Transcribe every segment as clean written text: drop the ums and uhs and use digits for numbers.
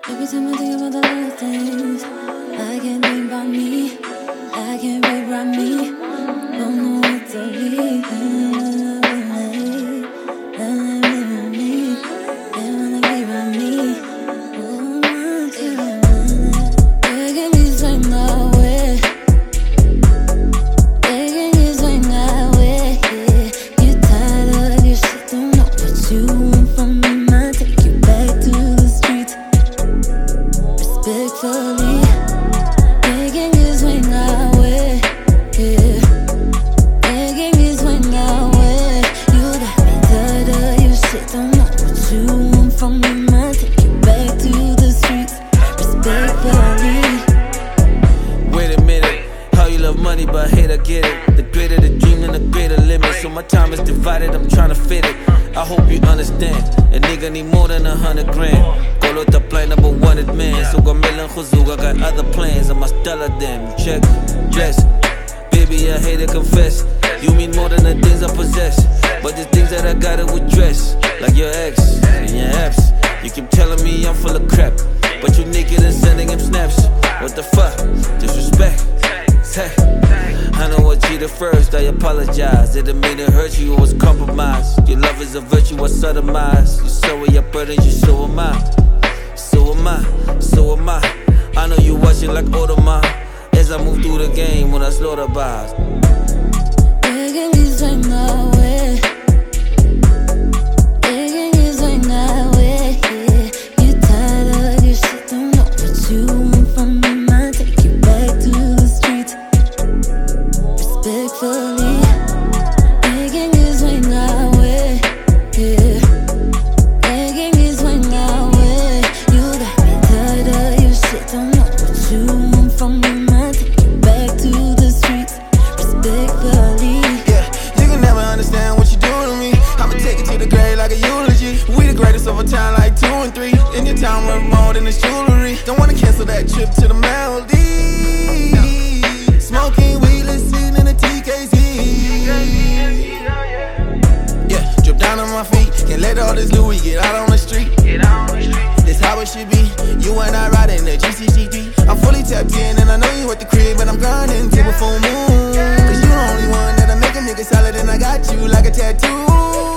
Every time I think about the little things, I can't think about me. I can't rewrite me. Don't know what to be. Money, but hate I get it. The greater the dream, then the greater limit. So my time is divided, I'm trying to fit it. I hope you understand. A nigga need more than 100 grand. Call the play number one at man. So got million khuzug, I got other plans. I'm a stellar them. Check, dress. Baby, I hate to confess. You mean more than the things I possess. But the things that I gotta address, like your ex and your apps. You keep telling me I'm full of crap, but you naked and sending him snaps. What the fuck? Disrespect. I know I cheated first, I apologize. Didn't mean to hurt you, it was compromise. Your love is a virtue, I sodomize. You so are your burdens, you so am I. So am I, so am I. I know you watching like Audemars as I move through the game when I slaughter bars. We the greatest over time, like 2 and 3. In your town, worth more than this jewelry. Don't wanna cancel that trip to the Maldives. Smoking weed, listening to TKZ. Yeah, drip down on my feet. Can't let all this Louis get out on the street. This how it should be. You and I riding the GCGD. I'm fully tapped in and I know you at the crib, but I'm grinding till full moon. Cause you the only one that'll make a nigga solid, and I got you like a tattoo.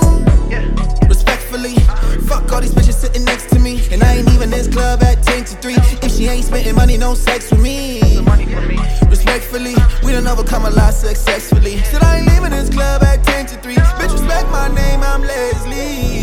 Fuck all these bitches sitting next to me, and I ain't even this club at 10 to 3. If she ain't spending money, no sex with me. Respectfully, we done overcome a lot successfully. Said I ain't leaving this club at 10 to 3. Bitch, respect my name, I'm Leslie.